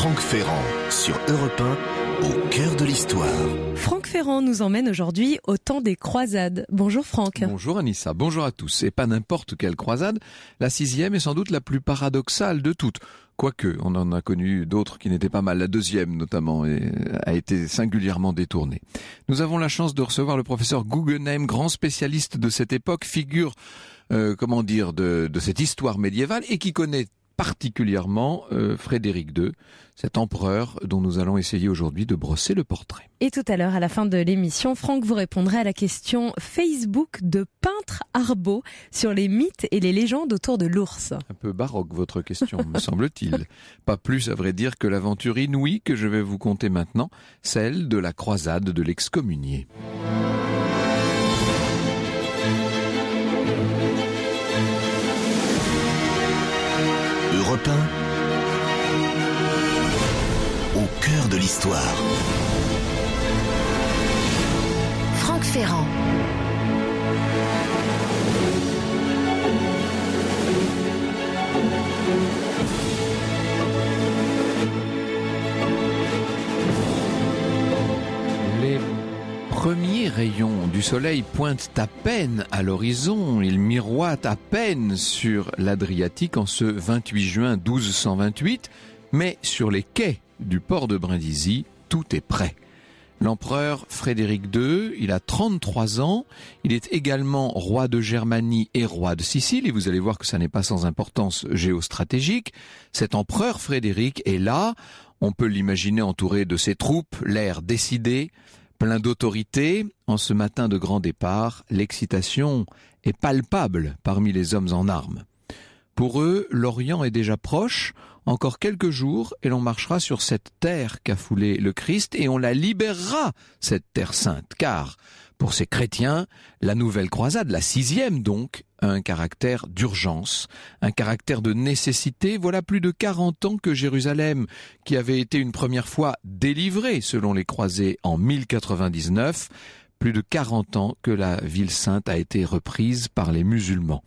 Franck Ferrand sur Europe 1, au cœur de l'histoire. Franck Ferrand nous emmène aujourd'hui au temps des croisades. Bonjour Franck. Bonjour Anissa, bonjour à tous. Et pas n'importe quelle croisade, la 6e est sans doute la plus paradoxale de toutes. Quoique, on en a connu d'autres qui n'étaient pas mal. La 2e notamment a été singulièrement détournée. Nous avons la chance de recevoir le professeur Guggenheim, grand spécialiste de cette époque, figure de cette histoire médiévale et qui connaît particulièrement Frédéric II, cet empereur dont nous allons essayer aujourd'hui de brosser le portrait. Et tout à l'heure, à la fin de l'émission, Franck vous répondra à la question Facebook de Peintre Arbeau sur les mythes et les légendes autour de l'ours. Un peu baroque votre question, me semble-t-il. Pas plus à vrai dire que l'aventure inouïe que je vais vous conter maintenant, celle de la croisade de l'excommunié. Europe 1, au cœur de l'histoire. Franck Ferrand. Les premiers rayons du soleil pointent à peine à l'horizon, ils miroitent à peine sur l'Adriatique en ce 28 juin 1228, mais sur les quais du port de Brindisi, tout est prêt. L'empereur Frédéric II, il a 33 ans, il est également roi de Germanie et roi de Sicile, et vous allez voir que ça n'est pas sans importance géostratégique. Cet empereur Frédéric est là, on peut l'imaginer entouré de ses troupes, l'air décidé, plein d'autorité. En ce matin de grand départ, l'excitation est palpable parmi les hommes en armes. Pour eux, l'Orient est déjà proche, encore quelques jours, et l'on marchera sur cette terre qu'a foulée le Christ, et on la libérera, cette terre sainte, car, pour ces chrétiens, la nouvelle croisade, la 6e donc, a un caractère d'urgence, un caractère de nécessité. Voilà plus de 40 ans que Jérusalem, qui avait été une première fois délivrée selon les croisés en 1099, plus de 40 ans que la ville sainte a été reprise par les musulmans.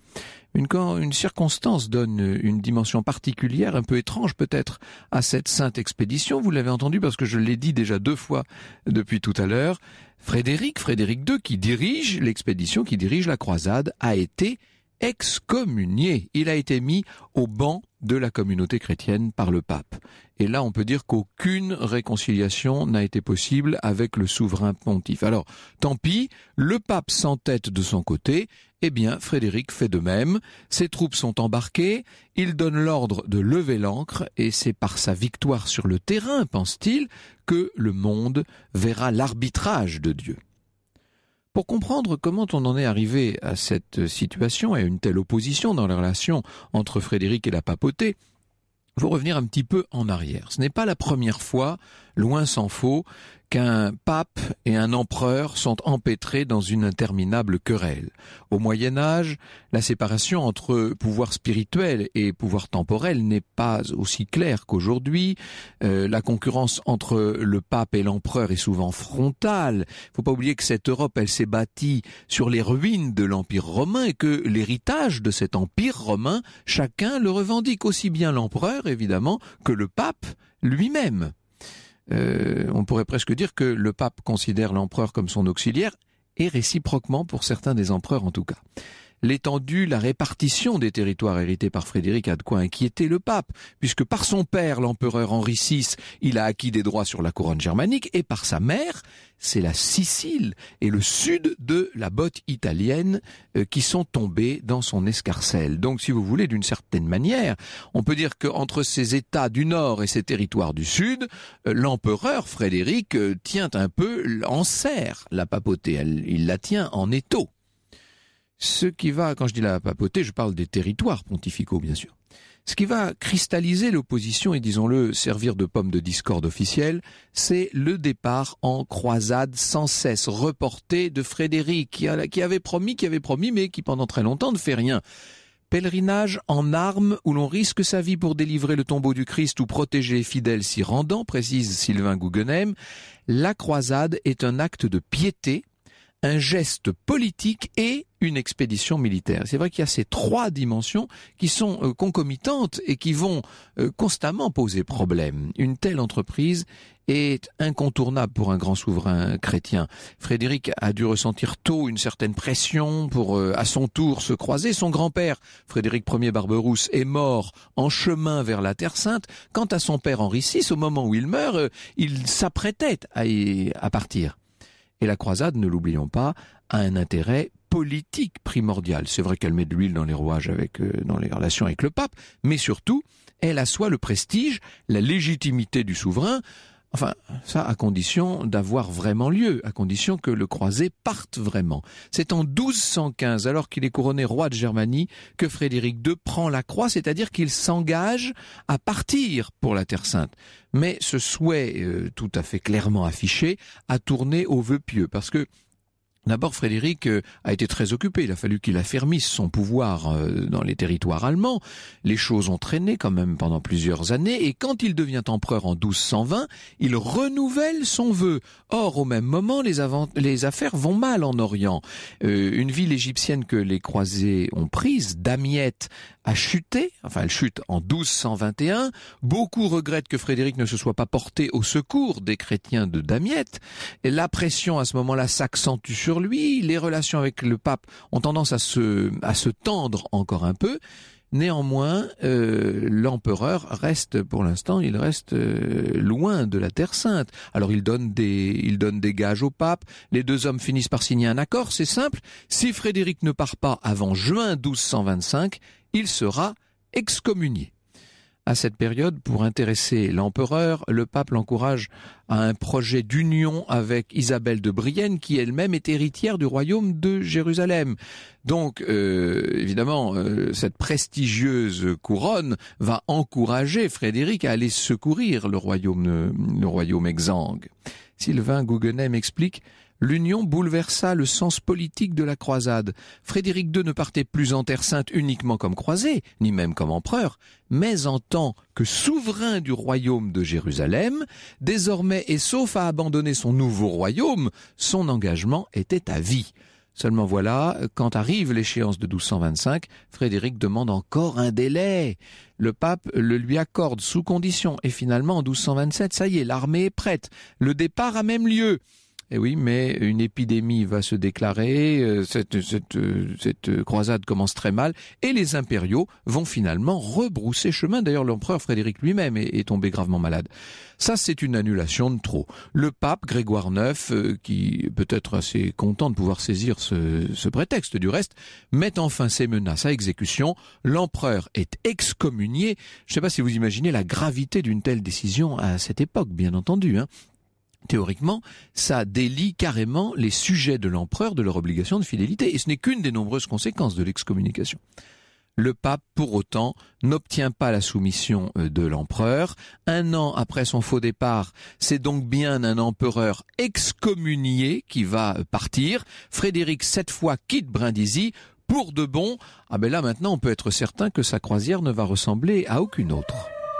Une circonstance donne une dimension particulière, un peu étrange peut-être, à cette sainte expédition. Vous l'avez entendu parce que je l'ai dit déjà 2 fois depuis tout à l'heure. Frédéric II, qui dirige l'expédition, qui dirige la croisade, a été excommunié. Il a été mis au banc de la communauté chrétienne par le pape. Et là, on peut dire qu'aucune réconciliation n'a été possible avec le souverain pontife. Alors, tant pis, le pape s'entête de son côté, eh bien, Frédéric fait de même. Ses troupes sont embarquées, il donne l'ordre de lever l'ancre, et c'est par sa victoire sur le terrain, pense-t-il, que le monde verra l'arbitrage de Dieu. Pour comprendre comment on en est arrivé à cette situation et à une telle opposition dans les relations entre Frédéric et la papauté, il faut revenir un petit peu en arrière. Ce n'est pas la première fois, loin s'en faut, qu'un pape et un empereur sont empêtrés dans une interminable querelle. Au Moyen-Âge, la séparation entre pouvoir spirituel et pouvoir temporel n'est pas aussi claire qu'aujourd'hui. La concurrence entre le pape et l'empereur est souvent frontale. Il ne faut pas oublier que cette Europe, elle s'est bâtie sur les ruines de l'Empire romain et que l'héritage de cet Empire romain, chacun le revendique, aussi bien l'empereur, évidemment, que le pape lui-même. On pourrait presque dire que le pape considère l'empereur comme son auxiliaire, et réciproquement pour certains des empereurs en tout cas. L'étendue, la répartition des territoires hérités par Frédéric a de quoi inquiéter le pape, puisque par son père, l'empereur Henri VI, il a acquis des droits sur la couronne germanique, et par sa mère, c'est la Sicile et le sud de la botte italienne qui sont tombés dans son escarcelle. Donc, si vous voulez, d'une certaine manière, on peut dire qu'entre ces États du nord et ces territoires du sud, l'empereur Frédéric tient un peu en serre la papauté, il la tient en étau. Ce qui va, quand je dis la papauté, je parle des territoires pontificaux, bien sûr. Ce qui va cristalliser l'opposition et, disons-le, servir de pomme de discorde officielle, c'est le départ en croisade sans cesse reporté de Frédéric, qui avait promis, mais qui pendant très longtemps ne fait rien. Pèlerinage en armes où l'on risque sa vie pour délivrer le tombeau du Christ ou protéger les fidèles s'y rendant, précise Sylvain Guggenheim. La croisade est un acte de piété, un geste politique et une expédition militaire. C'est vrai qu'il y a ces trois dimensions qui sont concomitantes et qui vont constamment poser problème. Une telle entreprise est incontournable pour un grand souverain chrétien. Frédéric a dû ressentir tôt une certaine pression pour à son tour se croiser. Son grand-père, Frédéric Ier Barberousse, est mort en chemin vers la Terre Sainte. Quant à son père Henri VI, au moment où il meurt, il s'apprêtait à partir. Et la croisade, ne l'oublions pas, a un intérêt politique primordial. C'est vrai qu'elle met de l'huile dans les rouages dans les relations avec le pape, mais surtout, elle assoit le prestige, la légitimité du souverain. Enfin, ça à condition d'avoir vraiment lieu, à condition que le croisé parte vraiment. C'est en 1215, alors qu'il est couronné roi de Germanie, que Frédéric II prend la croix, c'est-à-dire qu'il s'engage à partir pour la Terre Sainte. Mais ce souhait tout à fait clairement affiché a tourné au vœu pieux, parce que d'abord, Frédéric a été très occupé. Il a fallu qu'il affermisse son pouvoir dans les territoires allemands. Les choses ont traîné quand même pendant plusieurs années. Et quand il devient empereur en 1220, il renouvelle son vœu. Or, au même moment, les affaires vont mal en Orient. Une ville égyptienne que les croisés ont prise, Damiette, a chuté. Enfin, elle chute en 1221. Beaucoup regrettent que Frédéric ne se soit pas porté au secours des chrétiens de Damiette. Et la pression à ce moment-là s'accentue sur lui, les relations avec le pape ont tendance à se tendre encore un peu. Néanmoins, l'empereur reste, pour l'instant, loin de la Terre Sainte. Alors il donne des gages au pape, les deux hommes finissent par signer un accord, c'est simple, si Frédéric ne part pas avant juin 1225, il sera excommunié. À cette période, pour intéresser l'empereur, le pape l'encourage à un projet d'union avec Isabelle de Brienne, qui elle-même est héritière du royaume de Jérusalem. Donc, évidemment, cette prestigieuse couronne va encourager Frédéric à aller secourir le royaume exsangue. Sylvain Guggenheim explique: l'union bouleversa le sens politique de la croisade. Frédéric II ne partait plus en Terre Sainte uniquement comme croisé, ni même comme empereur, mais en tant que souverain du royaume de Jérusalem. Désormais, et sauf à abandonner son nouveau royaume, son engagement était à vie. Seulement voilà, quand arrive l'échéance de 1225, Frédéric demande encore un délai. Le pape le lui accorde sous condition, et finalement en 1227, ça y est, l'armée est prête. Le départ a même lieu. Eh oui, mais une épidémie va se déclarer, cette croisade commence très mal, et les impériaux vont finalement rebrousser chemin. D'ailleurs, l'empereur Frédéric lui-même est tombé gravement malade. Ça, c'est une annulation de trop. Le pape Grégoire IX, qui peut être assez content de pouvoir saisir ce prétexte du reste, met enfin ses menaces à exécution. L'empereur est excommunié. Je ne sais pas si vous imaginez la gravité d'une telle décision à cette époque, bien entendu, hein. Théoriquement, ça délie carrément les sujets de l'empereur de leur obligation de fidélité, et ce n'est qu'une des nombreuses conséquences de l'excommunication. Le pape, pour autant, n'obtient pas la soumission de l'empereur. 1 an après son faux départ, c'est donc bien un empereur excommunié qui va partir. Frédéric, cette fois, quitte Brindisi pour de bon. Ah ben là, maintenant, on peut être certain que sa croisière ne va ressembler à aucune autre.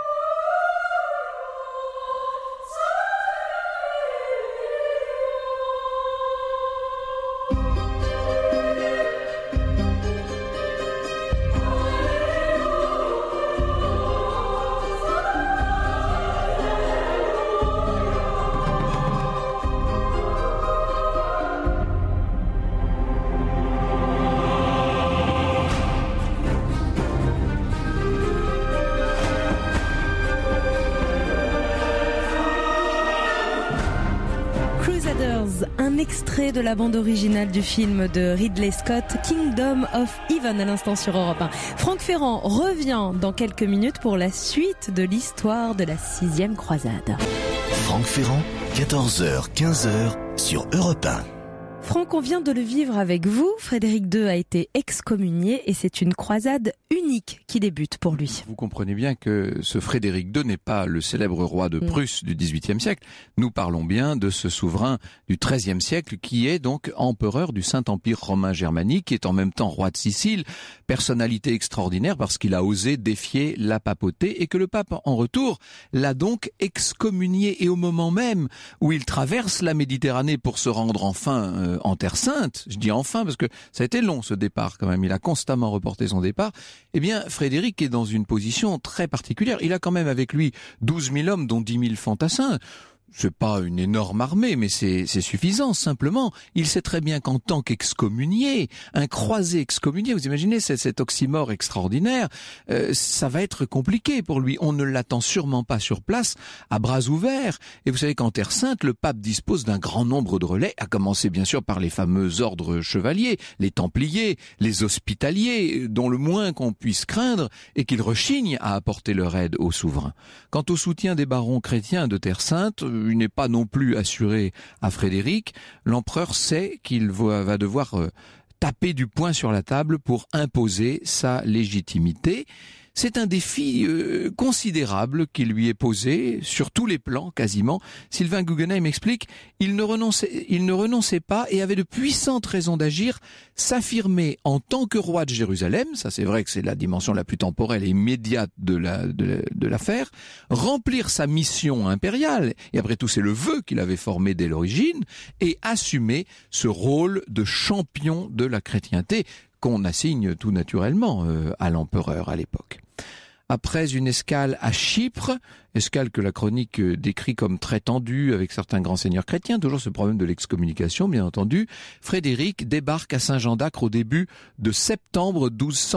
Un extrait de la bande originale du film de Ridley Scott, Kingdom of Heaven, à l'instant sur Europe 1. Franck Ferrand revient dans quelques minutes pour la suite de l'histoire de la 6e croisade. Franck Ferrand, 14h, 15h sur Europe 1. Franck, on vient de le vivre avec vous. Frédéric II a été excommunié et c'est une croisade unique qui débute pour lui. Vous comprenez bien que ce Frédéric II n'est pas le célèbre roi de Prusse du XVIIIe siècle. Nous parlons bien de ce souverain du XIIIe siècle qui est donc empereur du Saint-Empire romain germanique, qui est en même temps roi de Sicile, personnalité extraordinaire parce qu'il a osé défier la papauté et que le pape, en retour, l'a donc excommunié. Et au moment même où il traverse la Méditerranée pour se rendre enfin en Terre Sainte, je dis enfin parce que ça a été long ce départ quand même, il a constamment reporté son départ, eh bien Frédéric est dans une position très particulière. Il a quand même avec lui 12 000 hommes, dont 10 000 fantassins. C'est pas une énorme armée, mais c'est suffisant, simplement. Il sait très bien qu'en tant qu'excommunié, un croisé excommunié, vous imaginez cet oxymore extraordinaire, ça va être compliqué pour lui. On ne l'attend sûrement pas sur place, à bras ouverts. Et vous savez qu'en Terre Sainte, le pape dispose d'un grand nombre de relais, à commencer bien sûr par les fameux ordres chevaliers, les Templiers, les Hospitaliers, dont le moins qu'on puisse craindre est qu'ils rechignent à apporter leur aide au souverain. Quant au soutien des barons chrétiens de Terre Sainte, il n'est pas non plus assuré à Frédéric. L'empereur sait qu'il va devoir taper du poing sur la table pour imposer sa légitimité. C'est un défi considérable qui lui est posé sur tous les plans quasiment. Sylvain Guggenheim explique, il ne renonçait pas et avait de puissantes raisons d'agir, s'affirmer en tant que roi de Jérusalem, ça c'est vrai que c'est la dimension la plus temporelle et immédiate de l'affaire, remplir sa mission impériale, et après tout c'est le vœu qu'il avait formé dès l'origine, et assumer ce rôle de champion de la chrétienté, qu'on assigne tout naturellement à l'empereur à l'époque. Après une escale à Chypre, escale que la chronique décrit comme très tendue avec certains grands seigneurs chrétiens, toujours ce problème de l'excommunication bien entendu, Frédéric débarque à Saint-Jean-d'Acre au début de septembre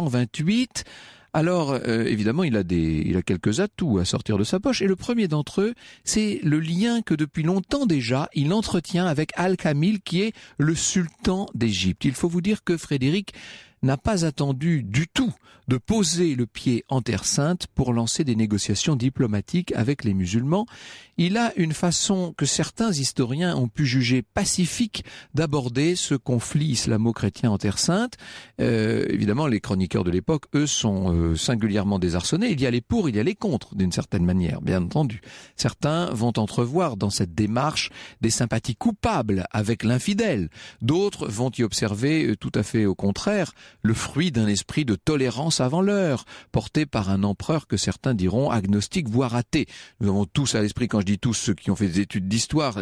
1228. Alors, évidemment, il a quelques atouts à sortir de sa poche, et le premier d'entre eux, c'est le lien que depuis longtemps déjà, il entretient avec Al-Kamil, qui est le sultan d'Égypte. Il faut vous dire que Frédéric n'a pas attendu du tout de poser le pied en Terre Sainte pour lancer des négociations diplomatiques avec les musulmans. Il a une façon que certains historiens ont pu juger pacifique d'aborder ce conflit islamo-chrétien en Terre Sainte. Évidemment, les chroniqueurs de l'époque, eux, sont singulièrement désarçonnés. Il y a les pour, il y a les contre, d'une certaine manière, bien entendu. Certains vont entrevoir dans cette démarche des sympathies coupables avec l'infidèle. D'autres vont y observer, tout à fait au contraire, le fruit d'un esprit de tolérance avant l'heure, porté par un empereur que certains diront agnostique, voire athée. Nous avons tous à l'esprit, quand je dis tous, ceux qui ont fait des études d'histoire,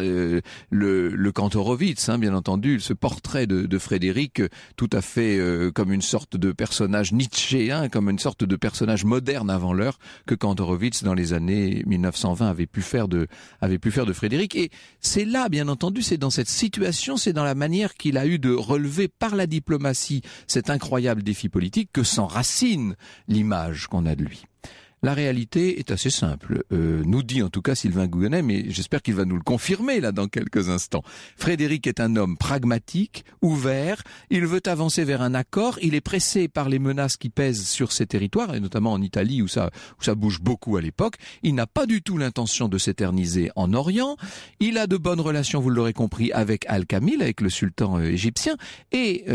le Kantorowicz, bien entendu, ce portrait de Frédéric, tout à fait comme une sorte de personnage nietzschéen, comme une sorte de personnage moderne avant l'heure, que Kantorowicz, dans les années 1920, avait pu faire de Frédéric. Et c'est là, bien entendu, c'est dans cette situation, c'est dans la manière qu'il a eu de relever par la diplomatie cet incroyable défi politique que s'enracine l'image qu'on a de lui. La réalité est assez simple, nous dit en tout cas Sylvain Guggenheim, et j'espère qu'il va nous le confirmer là dans quelques instants. Frédéric est un homme pragmatique, ouvert, il veut avancer vers un accord, il est pressé par les menaces qui pèsent sur ses territoires, et notamment en Italie où ça bouge beaucoup à l'époque. Il n'a pas du tout l'intention de s'éterniser en Orient, il a de bonnes relations, vous l'aurez compris, avec Al-Kamil, avec le sultan égyptien, et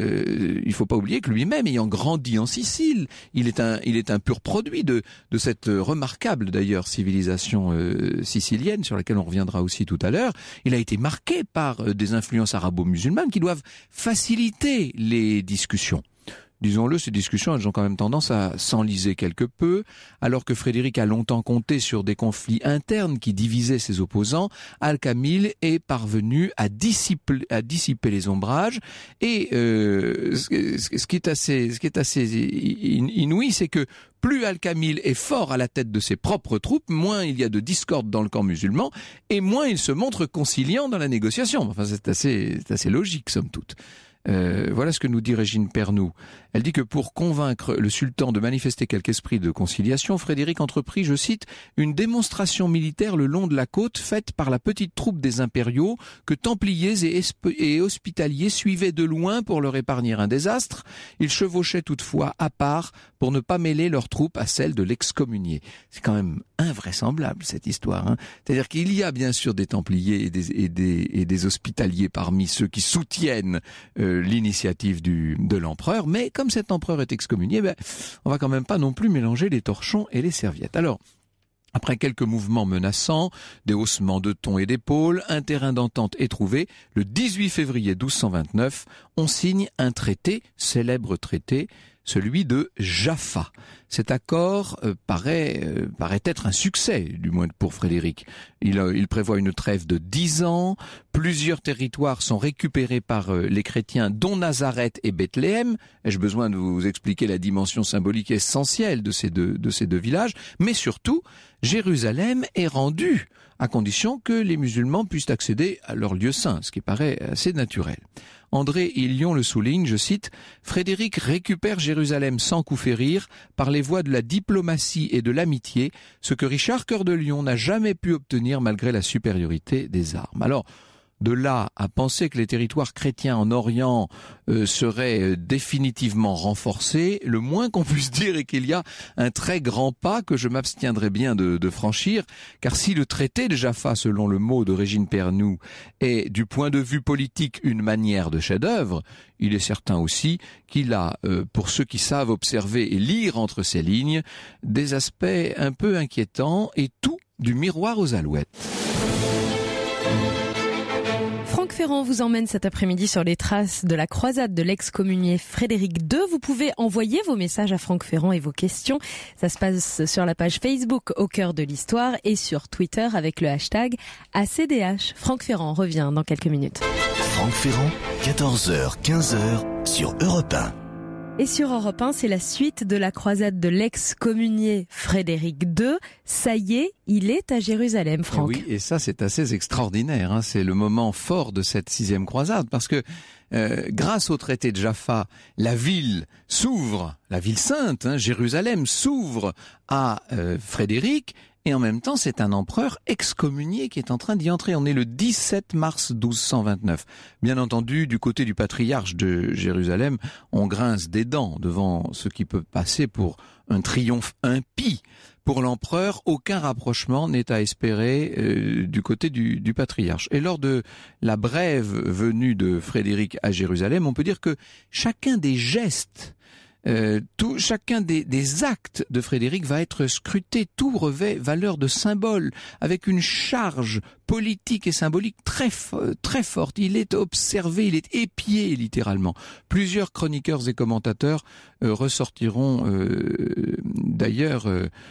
il faut pas oublier que lui-même, ayant grandi en Sicile, il est un pur produit de cette remarquable d'ailleurs civilisation sicilienne sur laquelle on reviendra aussi tout à l'heure. Il a été marqué par des influences arabo-musulmanes qui doivent faciliter les discussions. Disons-le, ces discussions, elles ont quand même tendance à s'enliser quelque peu. Alors que Frédéric a longtemps compté sur des conflits internes qui divisaient ses opposants, Al-Kamil est parvenu à dissiper les ombrages. Et ce qui est assez inouï, c'est que plus Al-Kamil est fort à la tête de ses propres troupes, moins il y a de discorde dans le camp musulman, et moins il se montre conciliant dans la négociation. Enfin, c'est assez logique, somme toute. Voilà ce que nous dit Régine Pernoud. Elle dit que pour convaincre le sultan de manifester quelque esprit de conciliation, Frédéric entreprit, je cite, une démonstration militaire le long de la côte faite par la petite troupe des impériaux que templiers et hospitaliers suivaient de loin pour leur épargner un désastre. Ils chevauchaient toutefois à part pour ne pas mêler leurs troupes à celles de l'excommunié. C'est quand même invraisemblable cette histoire. C'est-à-dire qu'il y a bien sûr des templiers et des hospitaliers parmi ceux qui soutiennent l'initiative de l'empereur, mais comme cet empereur est excommunié, on va quand même pas non plus mélanger les torchons et les serviettes. Alors, après quelques mouvements menaçants, des haussements de ton et d'épaule, un terrain d'entente est trouvé. Le 18 février 1229, on signe un traité, célèbre traité, celui de Jaffa. Cet accord paraît être un succès, du moins pour Frédéric. Il prévoit une trêve de 10 ans, plusieurs territoires sont récupérés par les chrétiens, dont Nazareth et Bethléem. Ai-je besoin de vous expliquer la dimension symbolique essentielle de ces deux villages? Mais surtout, Jérusalem est rendue, à condition que les musulmans puissent accéder à leur lieu saint, ce qui paraît assez naturel. André Hillion le souligne, je cite, « Frédéric récupère Jérusalem sans coup férir par les voies de la diplomatie et de l'amitié, ce que Richard Cœur de Lion n'a jamais pu obtenir malgré la supériorité des armes. » Alors, de là à penser que les territoires chrétiens en Orient seraient définitivement renforcés, le moins qu'on puisse dire est qu'il y a un très grand pas que je m'abstiendrai bien de franchir, car si le traité de Jaffa, selon le mot de Régine Pernoud, est du point de vue politique une manière de chef-d'œuvre, il est certain aussi qu'il a, pour ceux qui savent observer et lire entre ces lignes, des aspects un peu inquiétants et tout du miroir aux alouettes. Franck Ferrand vous emmène cet après-midi sur les traces de la croisade de l'excommunié Frédéric II. Vous pouvez envoyer vos messages à Franck Ferrand et vos questions. Ça se passe sur la page Facebook Au cœur de l'histoire et sur Twitter avec le hashtag ACDH. Franck Ferrand revient dans quelques minutes. Franck Ferrand, 14h, 15h sur Europe 1. Et sur Europe 1, c'est la suite de la croisade de l'ex-communié Frédéric II. Ça y est, il est à Jérusalem, Franck. Oui, et ça c'est assez extraordinaire, hein. C'est le moment fort de cette 6e croisade, parce que grâce au traité de Jaffa, la ville s'ouvre, la ville sainte, hein, Jérusalem s'ouvre à Frédéric, et en même temps, c'est un empereur excommunié qui est en train d'y entrer. On est le 17 mars 1229. Bien entendu, du côté du patriarche de Jérusalem, on grince des dents devant ce qui peut passer pour un triomphe impie. Pour l'empereur, aucun rapprochement n'est à espérer du côté du patriarche. Et lors de la brève venue de Frédéric à Jérusalem, on peut dire que chacun des gestes, chacun des actes de Frédéric va être scruté, tout revêt valeur de symbole, avec une charge politique et symbolique très forte. Il est observé, il est épié littéralement. Plusieurs chroniqueurs et commentateurs ressortiront d'ailleurs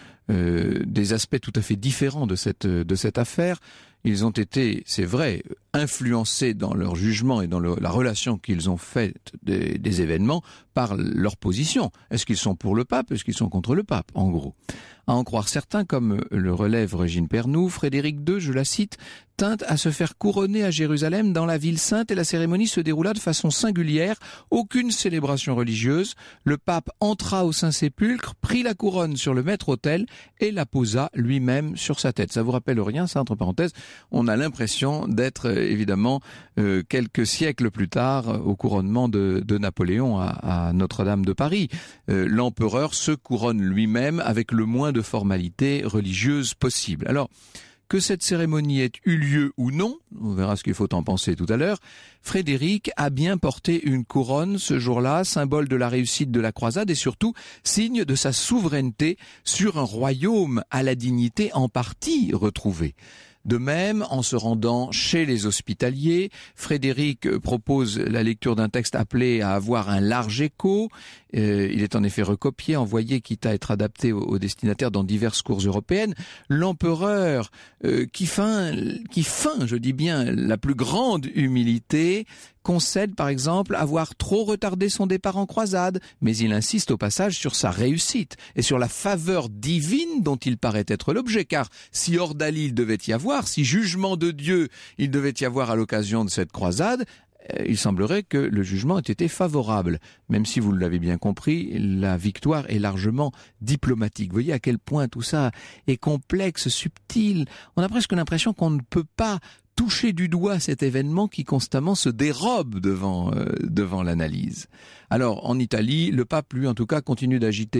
des aspects tout à fait différents de cette affaire. Ils ont été, c'est vrai, influencés dans leur jugement et dans la relation qu'ils ont faite des événements par leur position. Est-ce qu'ils sont pour le pape? Est-ce qu'ils sont contre le pape, en gros? À en croire certains, comme le relève Régine Pernoud, Frédéric II, je la cite, tint à se faire couronner à Jérusalem dans la ville sainte et la cérémonie se déroula de façon singulière, aucune célébration religieuse. Le pape entra au Saint-Sépulcre, prit la couronne sur le maître-autel et la posa lui-même sur sa tête. Ça vous rappelle rien, ça, entre parenthèses? On a l'impression d'être évidemment quelques siècles plus tard au couronnement de Napoléon à Notre-Dame de Paris. L'empereur se couronne lui-même avec le moins de formalités religieuses possibles. Alors, que cette cérémonie ait eu lieu ou non, on verra ce qu'il faut en penser tout à l'heure, Frédéric a bien porté une couronne ce jour-là, symbole de la réussite de la croisade et surtout signe de sa souveraineté sur un royaume à la dignité en partie retrouvée. De même, en se rendant chez les hospitaliers, Frédéric propose la lecture d'un texte appelé à avoir un large écho. Il est en effet recopié, envoyé, quitte à être adapté aux destinataires dans diverses cours européennes. L'empereur, qui feint, je dis bien, la plus grande humilité, concède par exemple avoir trop retardé son départ en croisade, mais il insiste au passage sur sa réussite et sur la faveur divine dont il paraît être l'objet, car si ordalie il devait y avoir, si jugement de Dieu il devait y avoir à l'occasion de cette croisade, il semblerait que le jugement ait été favorable. Même si vous l'avez bien compris, la victoire est largement diplomatique. Vous voyez à quel point tout ça est complexe, subtil. On a presque l'impression qu'on ne peut pas toucher du doigt cet événement qui constamment se dérobe devant l'analyse. Alors, en Italie, le pape, lui, en tout cas, continue d'agiter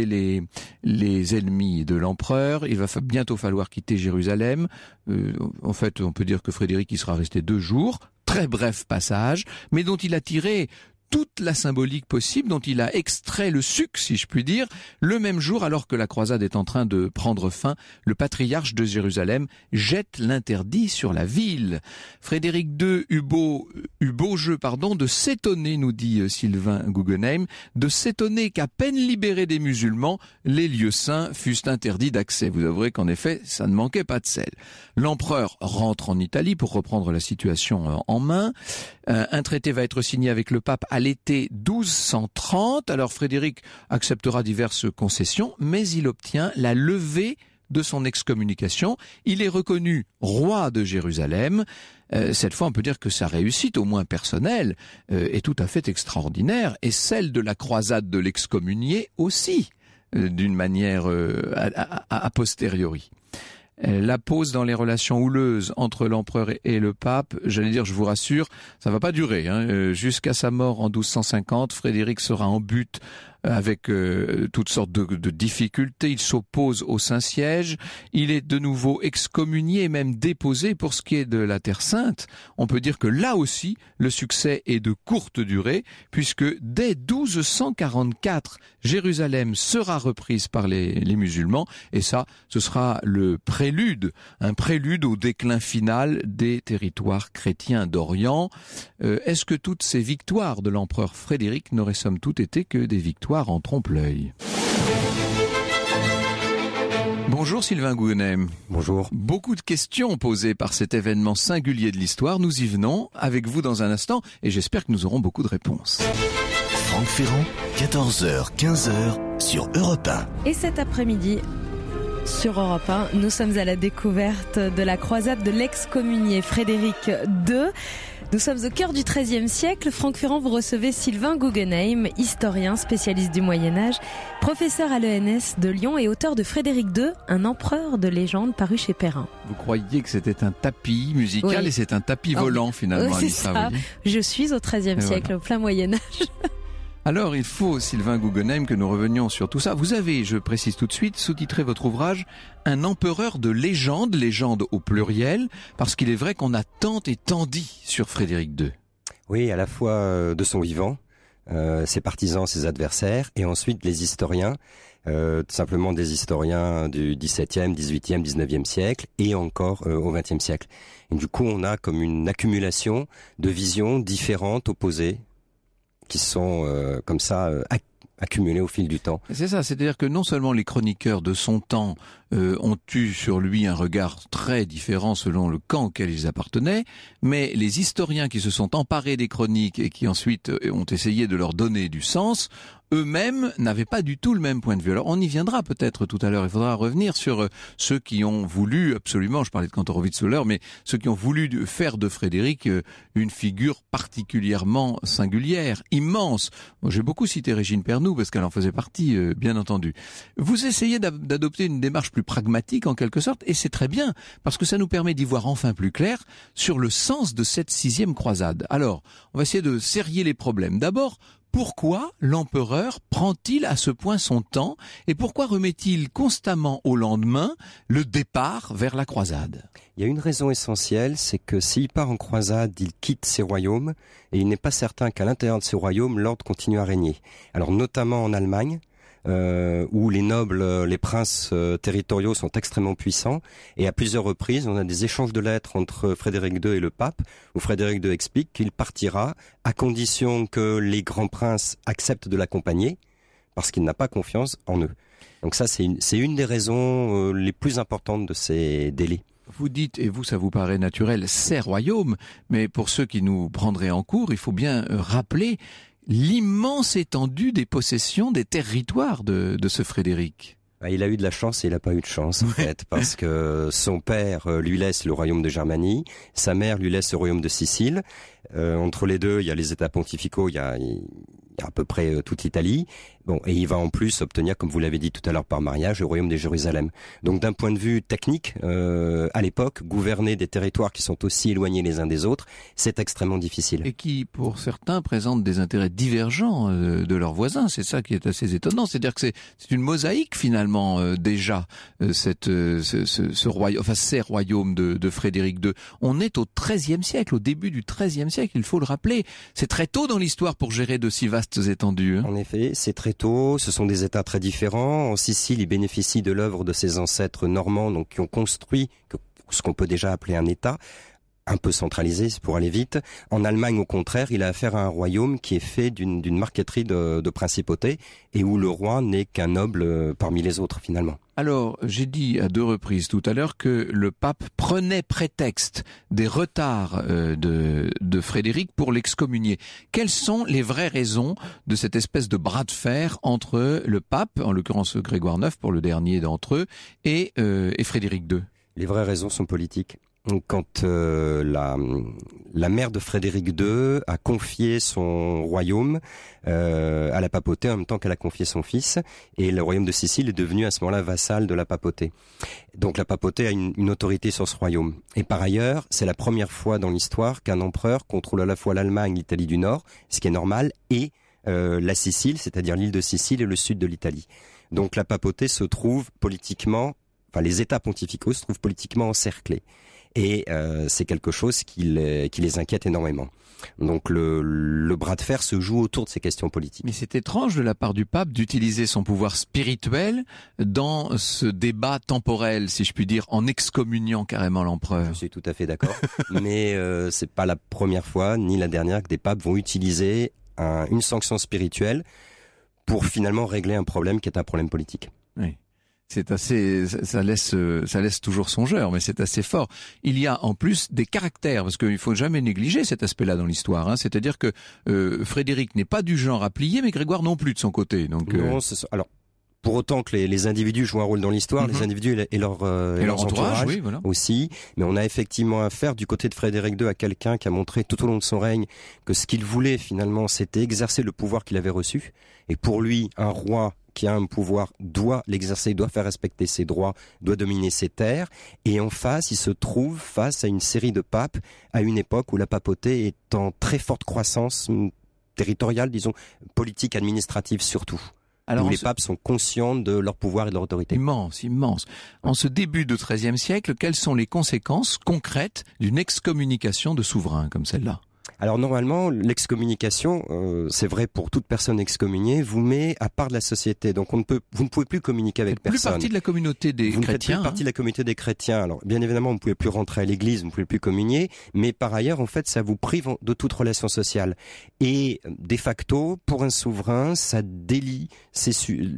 les ennemis de l'empereur. Il va bientôt falloir quitter Jérusalem. En fait, on peut dire que Frédéric y sera resté 2 jours. Très bref passage, mais dont il a tiré toute la symbolique possible dont il a extrait le suc, si je puis dire, le même jour alors que la croisade est en train de prendre fin. Le patriarche de Jérusalem jette l'interdit sur la ville. Frédéric II eut beau jeu de s'étonner, nous dit Sylvain Guggenheim, de s'étonner qu'à peine libérés des musulmans, les lieux saints fussent interdits d'accès. Vous avouerez qu'en effet, ça ne manquait pas de sel. L'empereur rentre en Italie pour reprendre la situation en main. Un traité va être signé avec le pape à l'été 1230. Alors Frédéric acceptera diverses concessions, mais il obtient la levée de son excommunication. Il est reconnu roi de Jérusalem. Cette fois, on peut dire que sa réussite, au moins personnelle, est tout à fait extraordinaire, et celle de la croisade de l'excommunié aussi, d'une manière a posteriori. La pause dans les relations houleuses entre l'empereur et le pape, j'allais dire, je vous rassure, ça va pas durer. Jusqu'à sa mort en 1250, Frédéric sera en butte avec toutes sortes de difficultés. Il s'oppose au Saint-Siège. Il est de nouveau excommunié et même déposé. Pour ce qui est de la Terre Sainte, on peut dire que là aussi, le succès est de courte durée, puisque dès 1244, Jérusalem sera reprise par les musulmans. Et ça, ce sera un prélude au déclin final des territoires chrétiens d'Orient. Est-ce que toutes ces victoires de l'empereur Frédéric n'auraient somme toute été que des victoires en trompe-l'œil? Bonjour Sylvain Guggenheim. Bonjour. Beaucoup de questions posées par cet événement singulier de l'histoire. Nous y venons avec vous dans un instant et j'espère que nous aurons beaucoup de réponses. Franck Ferrand, 14h, 15h sur Europe 1. Et cet après-midi, sur Europe 1, nous sommes à la découverte de la croisade de l'excommunié Frédéric II. Nous sommes au cœur du XIIIe siècle. Franck Ferrand, vous recevez Sylvain Guggenheim, historien, spécialiste du Moyen-Âge, professeur à l'ENS de Lyon et auteur de Frédéric II, un empereur de légende paru chez Perrin. Vous croyiez que c'était un tapis musical, oui. Et c'est un tapis volant finalement. C'est ça. Je suis au XIIIe siècle, voilà. Au plein Moyen-Âge. Alors, il faut, Sylvain Guggenheim, que nous revenions sur tout ça. Vous avez, je précise tout de suite, sous-titré votre ouvrage « Un empereur de légende », légende au pluriel, parce qu'il est vrai qu'on a tant et tant dit sur Frédéric II. Oui, à la fois de son vivant, ses partisans, ses adversaires, et ensuite les historiens, tout simplement des historiens du XVIIe, XVIIIe, XIXe siècle, et encore au XXe siècle. Et du coup, on a comme une accumulation de visions différentes, opposées, qui sont comme ça accumulés au fil du temps. C'est ça, c'est-à-dire que non seulement les chroniqueurs de son temps ont eu sur lui un regard très différent selon le camp auquel ils appartenaient, mais les historiens qui se sont emparés des chroniques et qui ensuite ont essayé de leur donner du sens, eux-mêmes n'avaient pas du tout le même point de vue. Alors on y viendra peut-être tout à l'heure, il faudra revenir sur ceux qui ont voulu absolument, je parlais de Kantorowicz tout à l'heure, mais ceux qui ont voulu faire de Frédéric une figure particulièrement singulière, immense. Moi, j'ai beaucoup cité Régine Pernoud parce qu'elle en faisait partie, bien entendu. Vous essayez d'adopter une démarche plus pragmatique en quelque sorte, et c'est très bien, parce que ça nous permet d'y voir enfin plus clair sur le sens de cette 6e croisade. Alors, on va essayer de serrer les problèmes. D'abord, pourquoi l'empereur prend-il à ce point son temps et pourquoi remet-il constamment au lendemain le départ vers la croisade? Il y a une raison essentielle, c'est que s'il part en croisade, il quitte ses royaumes et il n'est pas certain qu'à l'intérieur de ses royaumes, l'ordre continue à régner. Alors notamment en Allemagne, où les nobles, les princes territoriaux sont extrêmement puissants, et à plusieurs reprises, on a des échanges de lettres entre Frédéric II et le pape, où Frédéric II explique qu'il partira à condition que les grands princes acceptent de l'accompagner, parce qu'il n'a pas confiance en eux. Donc ça, c'est une des raisons les plus importantes de ces délais. Vous dites, et vous, ça vous paraît naturel, ces royaumes, mais pour ceux qui nous prendraient en cours, il faut bien rappeler l'immense étendue des possessions, des territoires de ce Frédéric. Il a eu de la chance et il n'a pas eu de chance, en fait, parce que son père lui laisse le royaume de Germanie, sa mère lui laisse le royaume de Sicile. Entre les deux, il y a les États pontificaux, il y a à peu près toute l'Italie. Bon, et il va en plus obtenir, comme vous l'avez dit tout à l'heure par mariage, le royaume de Jérusalem. Donc d'un point de vue technique, à l'époque, gouverner des territoires qui sont aussi éloignés les uns des autres, c'est extrêmement difficile. Et qui, pour certains, présentent des intérêts divergents de leurs voisins. C'est ça qui est assez étonnant. C'est-à-dire que c'est une mosaïque finalement déjà ce royaume, enfin ces royaumes de Frédéric II. On est au XIIIe siècle, au début du XIIIe siècle. Il faut le rappeler. C'est très tôt dans l'histoire pour gérer de si vastes étendues. En effet, c'est très tôt. Ce sont des États très différents. En Sicile, ils bénéficient de l'œuvre de ses ancêtres normands, donc qui ont construit ce qu'on peut déjà appeler un État, un peu centralisé pour aller vite. En Allemagne, au contraire, il a affaire à un royaume qui est fait d'une marqueterie de principautés et où le roi n'est qu'un noble parmi les autres finalement. Alors, j'ai dit à 2 reprises tout à l'heure que le pape prenait prétexte des retards de Frédéric pour l'excommunier. Quelles sont les vraies raisons de cette espèce de bras de fer entre le pape, en l'occurrence Grégoire IX pour le dernier d'entre eux, et Frédéric II? Les vraies raisons sont politiques. Quand la mère de Frédéric II a confié son royaume à la papauté en même temps qu'elle a confié son fils, et le royaume de Sicile est devenu à ce moment-là vassal de la papauté. Donc la papauté a une autorité sur ce royaume. Et par ailleurs, c'est la première fois dans l'histoire qu'un empereur contrôle à la fois l'Allemagne, l'Italie du Nord, ce qui est normal, et la Sicile, c'est-à-dire l'île de Sicile et le sud de l'Italie. Donc la papauté se trouve politiquement, enfin les États pontificaux se trouvent politiquement encerclés. Et c'est quelque chose qui les inquiète énormément. Donc le bras de fer se joue autour de ces questions politiques. Mais c'est étrange de la part du pape d'utiliser son pouvoir spirituel dans ce débat temporel, si je puis dire, en excommuniant carrément l'empereur. Je suis tout à fait d'accord. Mais c'est pas la première fois ni la dernière que des papes vont utiliser une sanction spirituelle pour finalement régler un problème qui est un problème politique. Oui. C'est assez, ça laisse toujours songeur, mais c'est assez fort. Il y a en plus des caractères, parce qu'il faut jamais négliger cet aspect-là dans l'histoire. Hein. C'est-à-dire que Frédéric n'est pas du genre à plier, mais Grégoire non plus de son côté. Donc, non, alors pour autant que les individus jouent un rôle dans l'histoire, les individus et leur entourage oui, voilà. aussi. Mais on a effectivement affaire du côté de Frédéric II à quelqu'un qui a montré tout au long de son règne que ce qu'il voulait finalement, c'était exercer le pouvoir qu'il avait reçu. Et pour lui, un roi qui a un pouvoir doit l'exercer, doit faire respecter ses droits, doit dominer ses terres. Et en face, il se trouve face à une série de papes à une époque où la papauté est en très forte croissance territoriale, disons, politique, administrative surtout. Alors où les papes sont conscients de leur pouvoir et de leur autorité. Immense, immense. En ce début de XIIIe siècle, quelles sont les conséquences concrètes d'une excommunication de souverain comme celle-là ? Alors normalement, l'excommunication, c'est vrai pour toute personne excommuniée, vous met à part de la société. Donc vous ne pouvez plus communiquer avec personne. Vous ne faites plus partie de la communauté des chrétiens. Vous ne faites plus partie de la communauté des chrétiens. Alors bien évidemment, vous ne pouvez plus rentrer à l'église, vous ne pouvez plus communier, mais par ailleurs, en fait, ça vous prive de toute relation sociale. Et de facto, pour un souverain, ça délie ces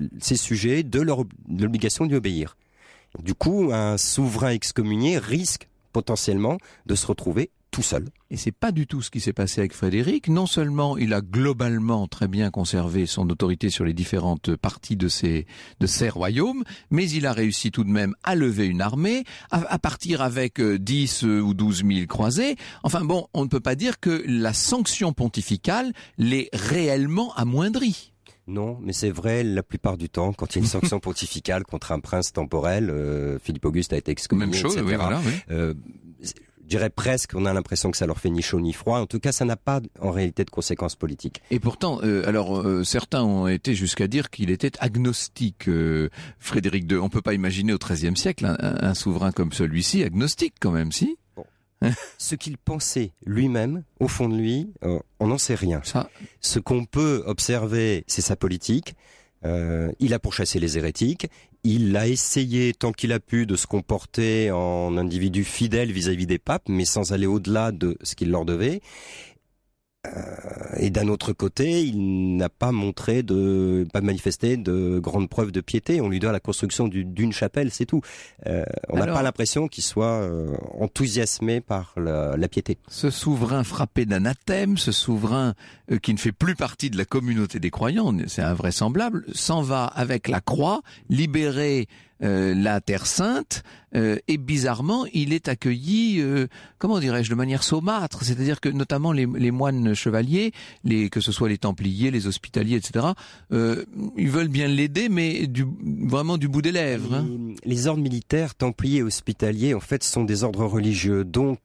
sujets de l'obligation d'y obéir. Du coup, un souverain excommunié risque potentiellement de se retrouver tout seul. Et c'est pas du tout ce qui s'est passé avec Frédéric. Non seulement il a globalement très bien conservé son autorité sur les différentes parties de ces royaumes, mais il a réussi tout de même à lever une armée, à partir avec 10 ou 12 000 croisés. Enfin bon, on ne peut pas dire que la sanction pontificale l'ait réellement amoindrie. Non, mais c'est vrai la plupart du temps, quand il y a une sanction pontificale contre un prince temporel, Philippe Auguste a été excommunié, même chose, etc. Oui, voilà, oui. Je dirais presque, on a l'impression que ça leur fait ni chaud ni froid. En tout cas, ça n'a pas en réalité de conséquences politiques. Et pourtant, certains ont été jusqu'à dire qu'il était agnostique, Frédéric II. On peut pas imaginer au XIIIe siècle un souverain comme celui-ci agnostique quand même, si? Bon. Ce qu'il pensait lui-même, au fond de lui, on n'en sait rien. Ça... Ce qu'on peut observer, c'est sa politique. Il a pourchassé les hérétiques. Il a essayé, tant qu'il a pu, de se comporter en individu fidèle vis-à-vis des papes, mais sans aller au-delà de ce qu'il leur devait. Et d'un autre côté, il n'a pas manifesté de grandes preuves de piété. On lui doit la construction d'une chapelle, c'est tout. On n'a pas l'impression qu'il soit enthousiasmé par la piété. Ce souverain frappé d'anathème, ce souverain qui ne fait plus partie de la communauté des croyants, c'est invraisemblable, s'en va avec la croix, libérer la Terre Sainte, et bizarrement, il est accueilli, comment dirais-je, de manière saumâtre. C'est-à-dire que notamment les moines chevaliers, que ce soit les Templiers, les Hospitaliers, etc., ils veulent bien l'aider, mais vraiment du bout des lèvres. Hein. Les ordres militaires, Templiers et Hospitaliers, en fait, sont des ordres religieux. Donc,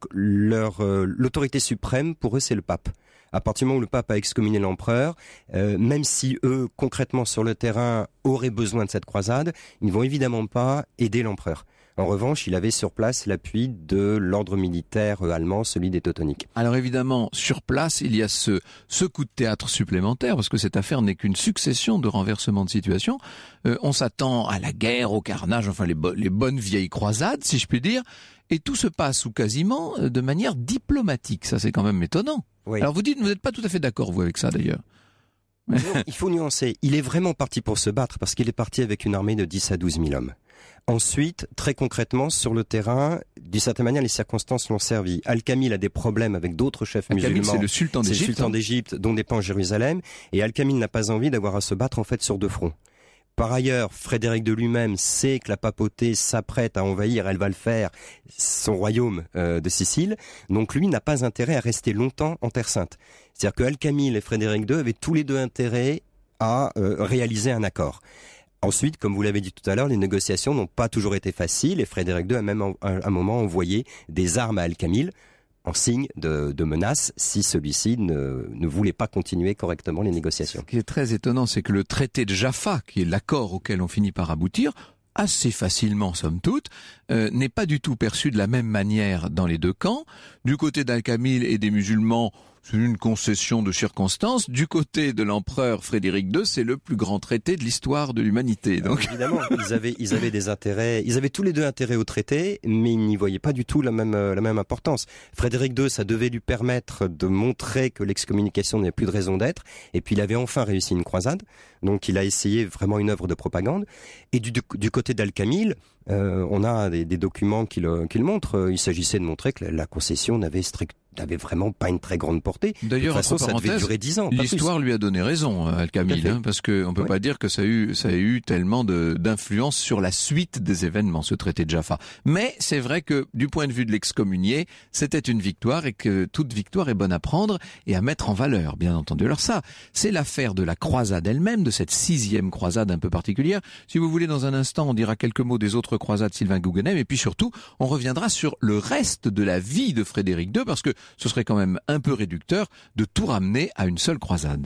l'autorité suprême, pour eux, c'est le pape. À partir du moment où le pape a excommunié l'empereur, même si eux, concrètement sur le terrain, auraient besoin de cette croisade, ils ne vont évidemment pas aider l'empereur. En revanche, il avait sur place l'appui de l'ordre militaire allemand, celui des Teutoniques. Alors évidemment, sur place, il y a ce coup de théâtre supplémentaire, parce que cette affaire n'est qu'une succession de renversements de situation. On s'attend à la guerre, au carnage, enfin les bonnes vieilles croisades, si je puis dire, et tout se passe ou quasiment de manière diplomatique. Ça, c'est quand même étonnant. Oui. Alors vous n'êtes pas tout à fait d'accord, vous, avec ça d'ailleurs. Non, il faut nuancer. Il est vraiment parti pour se battre, parce qu'il est parti avec une armée de 10 à 12 000 hommes. Ensuite, très concrètement, sur le terrain, d'une certaine manière, les circonstances l'ont servi. Al-Kamil a des problèmes avec d'autres chefs musulmans. C'est le sultan d'Égypte. C'est le sultan d'Égypte, dont dépend Jérusalem. Et Al-Kamil n'a pas envie d'avoir à se battre, en fait, sur deux fronts. Par ailleurs, Frédéric de lui-même sait que la papauté s'apprête à envahir, elle va le faire, son royaume de Sicile. Donc lui n'a pas intérêt à rester longtemps en Terre Sainte. C'est-à-dire que Al-Kamil et Frédéric II avaient tous les deux intérêt à réaliser un accord. Ensuite, comme vous l'avez dit tout à l'heure, les négociations n'ont pas toujours été faciles et Frédéric II a même à un moment envoyé des armes à Al-Kamil en signe de menace si celui-ci ne voulait pas continuer correctement les négociations. Ce qui est très étonnant, c'est que le traité de Jaffa, qui est l'accord auquel on finit par aboutir, assez facilement somme toute, n'est pas du tout perçu de la même manière dans les deux camps. Du côté d'Al-Kamil et des musulmans, c'est une concession de circonstances. Du côté de l'empereur Frédéric II, c'est le plus grand traité de l'histoire de l'humanité. Donc évidemment, ils avaient des intérêts, ils avaient tous les deux intérêt au traité, mais ils n'y voyaient pas du tout la même importance. Frédéric II, ça devait lui permettre de montrer que l'excommunication n'avait plus de raison d'être, et puis il avait enfin réussi une croisade, donc il a essayé vraiment une œuvre de propagande. Et du côté d'Al-Kamil, on a des documents qui le montrent. Il s'agissait de montrer que la concession n'avait vraiment pas une très grande portée. D'ailleurs, de toute façon, ça devait durer 10 ans. L'histoire lui a donné raison, Al-Kamil, parce que on peut pas dire que ça a eu tellement d'influence sur la suite des événements, ce traité de Jaffa. Mais c'est vrai que du point de vue de l'excommunié, c'était une victoire et que toute victoire est bonne à prendre et à mettre en valeur, bien entendu. Alors ça, c'est l'affaire de la croisade elle-même, de cette 6e croisade un peu particulière. Si vous voulez, dans un instant, on dira quelques mots des autres croisades Sylvain Guggenheim, et puis surtout, on reviendra sur le reste de la vie de Frédéric II, parce que ce serait quand même un peu réducteur de tout ramener à une seule croisade.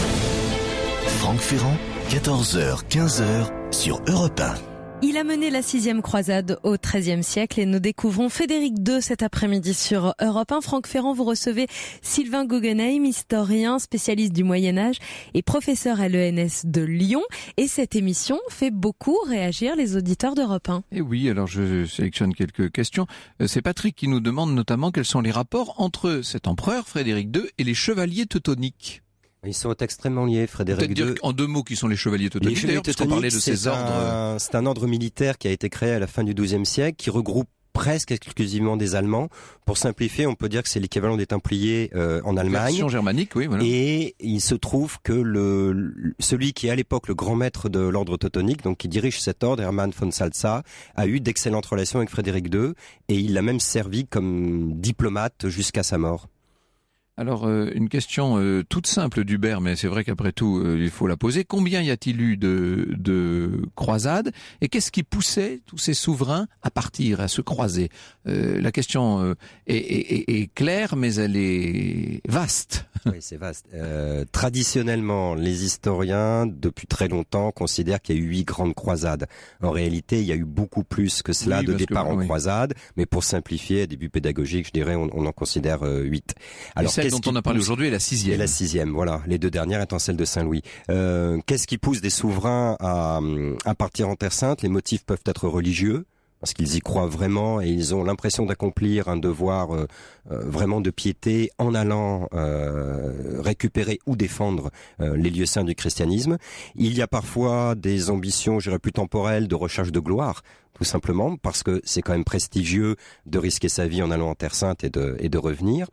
Franck Ferrand, 14h, 15h sur Europe 1. Il a mené la 6e croisade au XIIIe siècle et nous découvrons Frédéric II cet après-midi sur Europe 1. Franck Ferrand, vous recevez Sylvain Guggenheim, historien, spécialiste du Moyen-Âge et professeur à l'ENS de Lyon. Et cette émission fait beaucoup réagir les auditeurs d'Europe 1. Et oui, alors je sélectionne quelques questions. C'est Patrick qui nous demande notamment quels sont les rapports entre cet empereur Frédéric II et les chevaliers teutoniques. Ils sont extrêmement liés, Frédéric II. Peut-être dire en deux mots qui sont les chevaliers teutoniques, d'ailleurs, parce qu'on parlait de ces ordres. C'est un ordre militaire qui a été créé à la fin du XIIe siècle, qui regroupe presque exclusivement des Allemands. Pour simplifier, on peut dire que c'est l'équivalent des Templiers en Allemagne. Version germanique, oui, voilà. Et il se trouve que celui qui est à l'époque le grand maître de l'ordre teutonique, donc qui dirige cet ordre, Hermann von Salza, a eu d'excellentes relations avec Frédéric II, et il l'a même servi comme diplomate jusqu'à sa mort. Alors, une question toute simple d'Hubert, mais c'est vrai qu'après tout, il faut la poser. Combien y a-t-il eu de croisades et qu'est-ce qui poussait tous ces souverains à partir, à se croiser? La question est claire, mais elle est vaste. Oui, c'est vaste. Traditionnellement, les historiens, depuis très longtemps, considèrent qu'il y a eu 8 grandes croisades. En réalité, il y a eu beaucoup plus que cela de départ en croisade, mais pour simplifier, à début pédagogique, je dirais, on en considère 8. Alors, celle dont on a parlé aujourd'hui est la 6e. Et la 6e, voilà. Les 2 dernières étant celles de Saint-Louis. Qu'est-ce qui pousse des souverains à partir en Terre Sainte? Les motifs peuvent être religieux, parce qu'ils y croient vraiment et ils ont l'impression d'accomplir un devoir vraiment de piété en allant récupérer ou défendre les lieux saints du christianisme. Il y a parfois des ambitions, je dirais plus temporelles, de recherche de gloire. tout simplement, parce que c'est quand même prestigieux de risquer sa vie en allant en Terre Sainte et de revenir.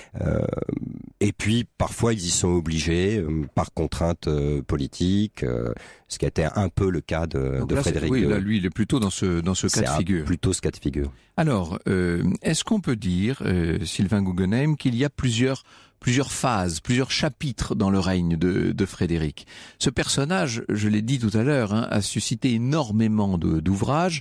Et puis parfois ils y sont obligés par contrainte politique, ce qui a été un peu le cas de Frédéric II. Oui, là, lui, il est plutôt dans ce cas de figure. Plutôt ce cas de figure. Alors, est-ce qu'on peut dire, Sylvain Guggenheim, qu'il y a plusieurs phases, plusieurs chapitres dans le règne de Frédéric. Ce personnage, je l'ai dit tout à l'heure, a suscité énormément d'ouvrages.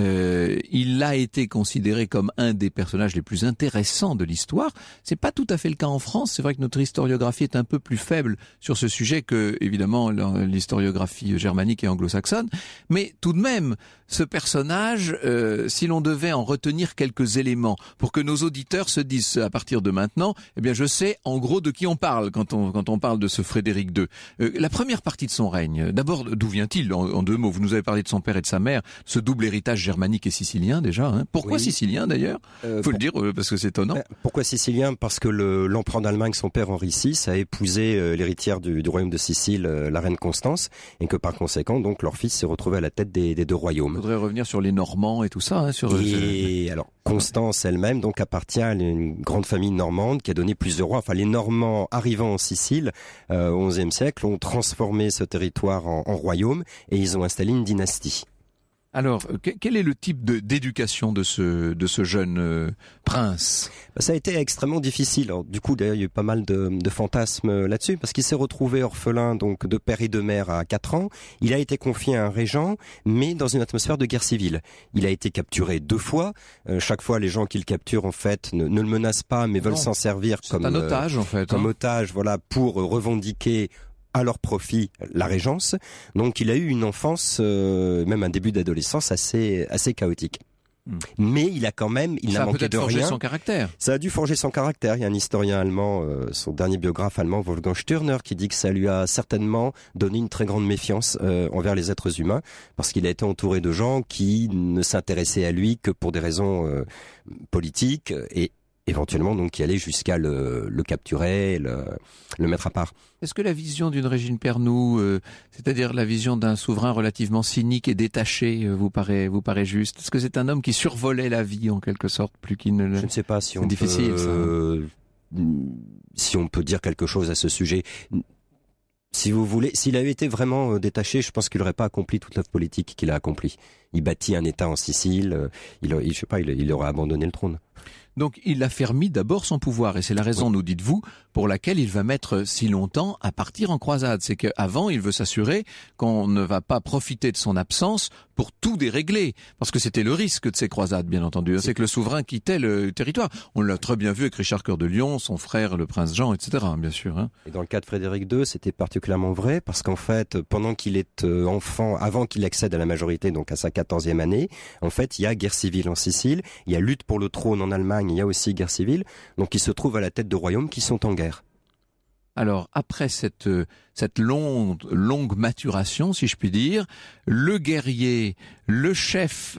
Il a été considéré comme un des personnages les plus intéressants de l'histoire. C'est pas tout à fait le cas en France. C'est vrai que notre historiographie est un peu plus faible sur ce sujet que, évidemment, l'historiographie germanique et anglo-saxonne. Mais tout de même, ce personnage, si l'on devait en retenir quelques éléments pour que nos auditeurs se disent à partir de maintenant, eh bien, je sais en gros de qui on parle quand on parle de ce Frédéric II. La première partie de son règne, d'abord, d'où vient-il en deux mots? Vous nous avez parlé de son père et de sa mère, ce double héritage germanique et sicilien déjà. Hein. Pourquoi oui. Sicilien d'ailleurs? Faut le dire parce que c'est étonnant. Pourquoi sicilien? Parce que l'empereur d'Allemagne, son père Henri VI, a épousé l'héritière du royaume de Sicile, la reine Constance, et que par conséquent, donc leur fils s'est retrouvé à la tête des deux royaumes. Il faudrait revenir sur les Normands et tout ça. Hein, alors Constance elle-même donc appartient à une grande famille normande qui a donné plusieurs rois. Enfin, les Normands arrivant en Sicile au XIe siècle ont transformé ce territoire en royaume et ils ont installé une dynastie. Alors, quel est le type d'éducation de ce jeune prince? Ça a été extrêmement difficile. Alors, du coup, d'ailleurs, il y a eu pas mal de fantasmes là-dessus, parce qu'il s'est retrouvé orphelin donc de père et de mère à 4 ans. Il a été confié à un régent, mais dans une atmosphère de guerre civile. Il a été capturé 2 fois. Chaque fois, les gens qui le capturent, en fait, ne le menacent pas, mais veulent s'en servir comme un otage, en fait. Comme otage, voilà, pour revendiquer à leur profit la régence. Donc il a eu une enfance, même un début d'adolescence assez chaotique. Mais il a quand même, il n'a manqué de rien. Ça a peut-être forgé son caractère. Ça a dû forger son caractère. Il y a un historien allemand, son dernier biographe allemand, Wolfgang Stirner, qui dit que ça lui a certainement donné une très grande méfiance envers les êtres humains, parce qu'il a été entouré de gens qui ne s'intéressaient à lui que pour des raisons politiques et éventuellement donc qui allait jusqu'à le capturer, le mettre à part. Est-ce que la vision d'une Régine Pernoud, c'est-à-dire la vision d'un souverain relativement cynique et détaché, vous paraît juste? Est-ce que c'est un homme qui survolait la vie en quelque sorte plus qu'il ne le... Je ne sais pas si on difficile, si on peut dire quelque chose à ce sujet. Si vous voulez, s'il avait été vraiment détaché, je pense qu'il n'aurait pas accompli toute l'œuvre politique qu'il a accomplie. Il bâtit un État en Sicile, il aurait abandonné le trône. Donc il affermit d'abord son pouvoir, et c'est la raison, nous dites-vous, pour laquelle il va mettre si longtemps à partir en croisade. C'est qu'avant, il veut s'assurer qu'on ne va pas profiter de son absence pour tout dérégler, parce que c'était le risque de ces croisades, bien entendu. C'est que le souverain quittait le territoire. On l'a très bien vu avec Richard Cœur de Lion, son frère, le prince Jean, etc., bien sûr. Hein. Et dans le cas de Frédéric II, c'était particulièrement vrai, parce qu'en fait, pendant qu'il est enfant, avant qu'il accède à la majorité, donc à sa 14e année, en fait, il y a guerre civile en Sicile, il y a lutte pour le trône en Allemagne, il y a aussi guerre civile, donc il se trouve à la tête de royaumes qui sont en guerre. Alors, après cette longue maturation, si je puis dire, le guerrier, le chef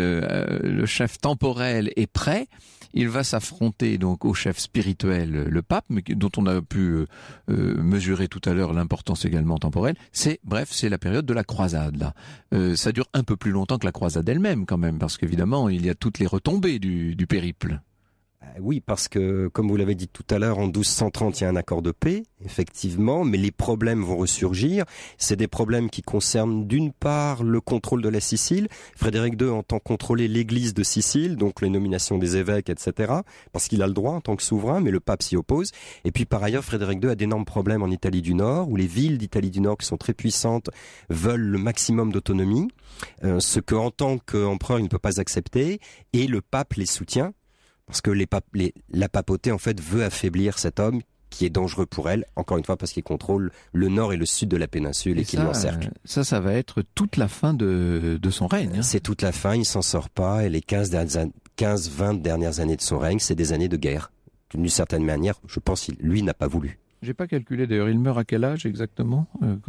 temporel est prêt. Il va s'affronter donc au chef spirituel, le pape, mais dont on a pu mesurer tout à l'heure l'importance également temporelle. C'est la période de la croisade, là. Ça dure un peu plus longtemps que la croisade elle-même, quand même, parce qu'évidemment, il y a toutes les retombées du périple. Oui, parce que, comme vous l'avez dit tout à l'heure, en 1230, il y a un accord de paix, effectivement, mais les problèmes vont ressurgir. C'est des problèmes qui concernent d'une part le contrôle de la Sicile. Frédéric II entend contrôler l'église de Sicile, donc les nominations des évêques, etc., parce qu'il a le droit en tant que souverain, mais le pape s'y oppose. Et puis par ailleurs, Frédéric II a d'énormes problèmes en Italie du Nord, où les villes d'Italie du Nord, qui sont très puissantes, veulent le maximum d'autonomie, ce que en tant qu'empereur, il ne peut pas accepter, et le pape les soutient. Parce que la papauté, en fait, veut affaiblir cet homme qui est dangereux pour elle, encore une fois, parce qu'il contrôle le nord et le sud de la péninsule et qu'il l'encercle. Ça va être toute la fin de son règne. Hein. C'est toute la fin, il s'en sort pas, et les 15-20 dernières années de son règne, c'est des années de guerre. D'une certaine manière, je pense qu'il, lui, n'a pas voulu. J'ai pas calculé, d'ailleurs, il meurt à quel âge exactement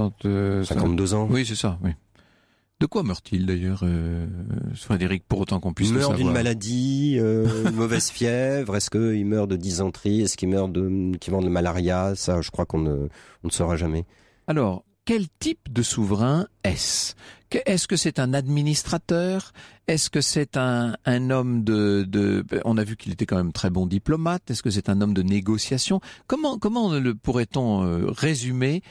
52 ans. Oui, c'est ça, oui. De quoi meurt-il d'ailleurs, Frédéric, pour autant qu'on puisse le savoir? Il meurt d'une maladie, une mauvaise fièvre. Est-ce qu'il meurt de dysenterie? Est-ce qu'il meurt de malaria? Ça, je crois qu'on ne saura jamais. Alors, quel type de souverain est-ce? Est-ce que c'est un administrateur? Est-ce que c'est un homme on a vu qu'il était quand même très bon diplomate. Est-ce que c'est un homme de négociation? Comment pourrait-on résumer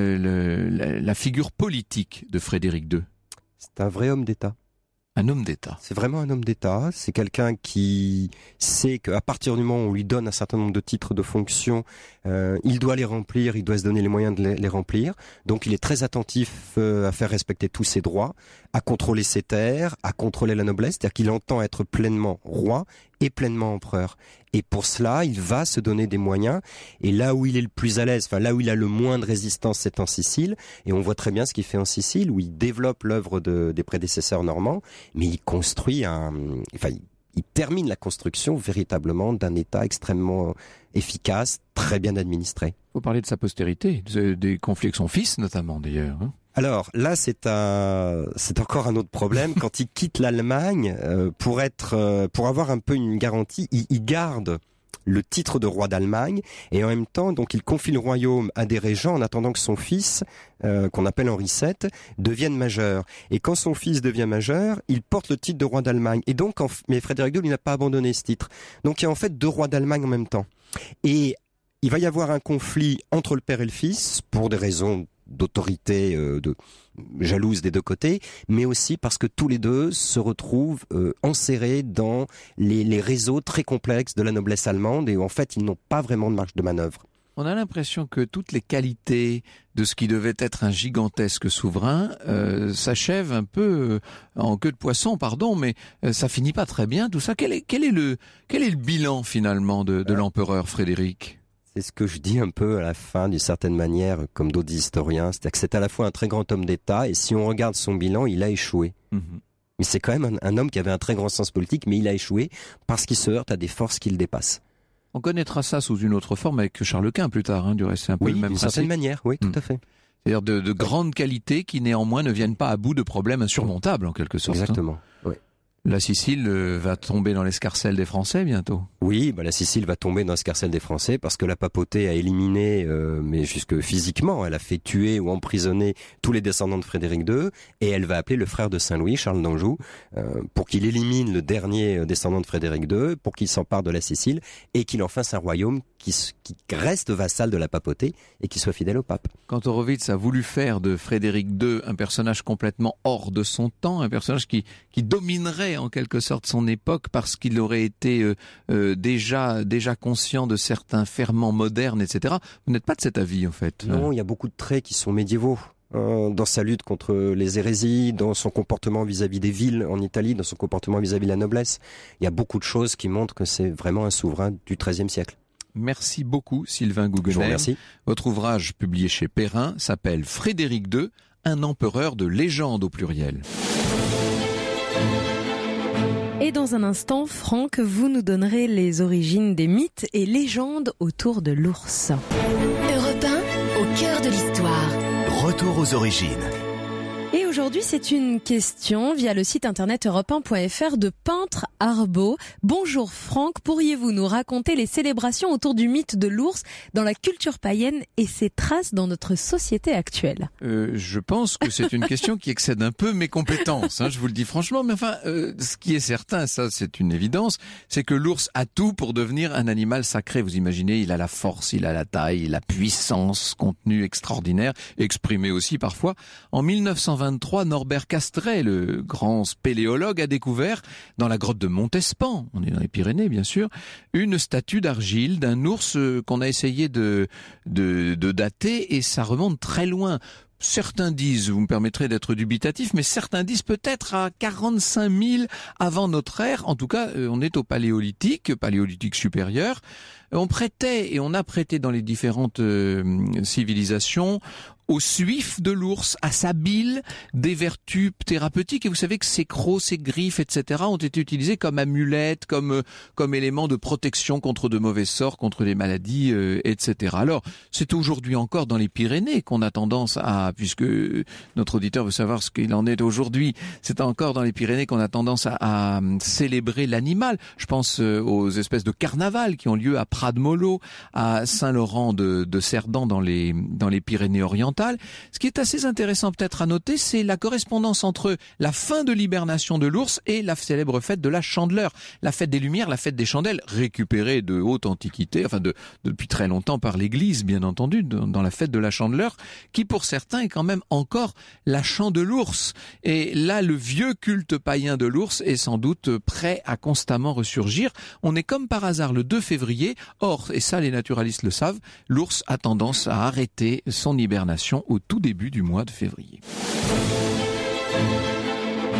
la figure politique de Frédéric II? C'est un vrai homme d'État. Un homme d'État. C'est vraiment un homme d'État. C'est quelqu'un qui sait qu'à partir du moment où on lui donne un certain nombre de titres de fonction, il doit les remplir, il doit se donner les moyens de les remplir. Donc il est très attentif à faire respecter tous ses droits, à contrôler ses terres, à contrôler la noblesse. C'est-à-dire qu'il entend être pleinement roi et pleinement empereur. Et pour cela, il va se donner des moyens. Et là où il est le plus à l'aise, enfin là où il a le moins de résistance, c'est en Sicile. Et on voit très bien ce qu'il fait en Sicile, où il développe l'œuvre des prédécesseurs normands, mais il construit il termine la construction véritablement d'un État extrêmement efficace, très bien administré. Il faut parler de sa postérité, des conflits avec son fils notamment d'ailleurs. Alors là, c'est encore un autre problème. Quand il quitte l'Allemagne, pour avoir un peu une garantie, il garde le titre de roi d'Allemagne et en même temps, donc, il confie le royaume à des régents en attendant que son fils, qu'on appelle Henri VII, devienne majeur. Et quand son fils devient majeur, il porte le titre de roi d'Allemagne. Et donc, mais Frédéric II, il n'a pas abandonné ce titre. Donc, il y a en fait 2 rois d'Allemagne en même temps. Et il va y avoir un conflit entre le père et le fils pour des raisons d'autorité jalouse des 2 côtés, mais aussi parce que tous les 2 se retrouvent enserrés dans les réseaux très complexes de la noblesse allemande et où en fait ils n'ont pas vraiment de marge de manœuvre. On a l'impression que toutes les qualités de ce qui devait être un gigantesque souverain s'achèvent un peu en queue de poisson, pardon, mais ça finit pas très bien tout ça. Quel est le bilan finalement de l'empereur Frédéric ? C'est ce que je dis un peu à la fin, d'une certaine manière, comme d'autres historiens. C'est-à-dire que c'est à la fois un très grand homme d'État, et si on regarde son bilan, il a échoué. Mmh. Mais c'est quand même un homme qui avait un très grand sens politique, mais il a échoué parce qu'il se heurte à des forces qui le dépassent. On connaîtra ça sous une autre forme avec Charles Quint plus tard, du reste, c'est un peu le même principe. D'une certaine manière, oui, tout à fait. C'est-à-dire de grandes qualités qui néanmoins ne viennent pas à bout de problèmes insurmontables, en quelque sorte. Exactement, oui. La Sicile va tomber dans l'escarcelle des Français bientôt. Oui, la Sicile va tomber dans l'escarcelle des Français parce que la papauté a éliminé, mais jusque physiquement, elle a fait tuer ou emprisonner tous les descendants de Frédéric II et elle va appeler le frère de Saint-Louis, Charles d'Anjou, pour qu'il élimine le dernier descendant de Frédéric II, pour qu'il s'empare de la Sicile et qu'il en fasse un royaume qui reste vassal de la papauté et qui soit fidèle au pape. Quand Horowitz a voulu faire de Frédéric II un personnage complètement hors de son temps, un personnage qui dominerait en quelque sorte son époque parce qu'il aurait été déjà conscient de certains ferments modernes, etc. Vous n'êtes pas de cet avis en fait? Non, il y a beaucoup de traits qui sont médiévaux. Dans sa lutte contre les hérésies, dans son comportement vis-à-vis des villes en Italie, dans son comportement vis-à-vis de la noblesse. Il y a beaucoup de choses qui montrent que c'est vraiment un souverain du XIIIe siècle. Merci beaucoup Sylvain Gouguener. Je vous remercie. Votre ouvrage publié chez Perrin s'appelle Frédéric II, un empereur de légende au pluriel. Et dans un instant, Franck, vous nous donnerez les origines des mythes et légendes autour de l'ours. Europe 1, au cœur de l'histoire. Retour aux origines. Et aujourd'hui, c'est une question via le site internet europe1.fr de Peintre Arbeau. Bonjour Franck, pourriez-vous nous raconter les célébrations autour du mythe de l'ours dans la culture païenne et ses traces dans notre société actuelle? Je pense que c'est une question qui excède un peu mes compétences, je vous le dis franchement. Mais enfin, ce qui est certain, ça c'est une évidence, c'est que l'ours a tout pour devenir un animal sacré. Vous imaginez, il a la force, il a la taille, la puissance, contenu extraordinaire, exprimé aussi parfois. En 1923, Norbert Castret, le grand spéléologue, a découvert dans la grotte de Montespan, on est dans les Pyrénées bien sûr, une statue d'argile d'un ours qu'on a essayé de dater, et ça remonte très loin. Certains disent, vous me permettrez d'être dubitatif, mais certains disent peut-être à 45 000 avant notre ère. En tout cas, on est au paléolithique supérieur. On prêtait et on a prêté dans les différentes civilisations au suif de l'ours, à sa bile, des vertus thérapeutiques. Et vous savez que ses crocs, ses griffes, etc. ont été utilisés comme amulettes, comme éléments de protection contre de mauvais sorts, contre des maladies, etc. Alors, c'est aujourd'hui encore dans les Pyrénées qu'on a tendance à, puisque notre auditeur veut savoir ce qu'il en est aujourd'hui, c'est encore dans les Pyrénées qu'on a tendance à célébrer l'animal. Je pense aux espèces de carnaval qui ont lieu à Prades-Mollo, à Saint-Laurent de Cerdan dans les Pyrénées-Orientales. Ce qui est assez intéressant peut-être à noter, c'est la correspondance entre la fin de l'hibernation de l'ours et la célèbre fête de la Chandeleur, la fête des Lumières, la fête des chandelles, récupérée de haute antiquité, enfin depuis très longtemps par l'Église, bien entendu, dans la fête de la Chandeleur, qui pour certains est quand même encore la Chandelours. Et là, le vieux culte païen de l'ours est sans doute prêt à constamment ressurgir. On est comme par hasard le 2 février. Or, et ça les naturalistes le savent, l'ours a tendance à arrêter son hibernation au tout début du mois de février.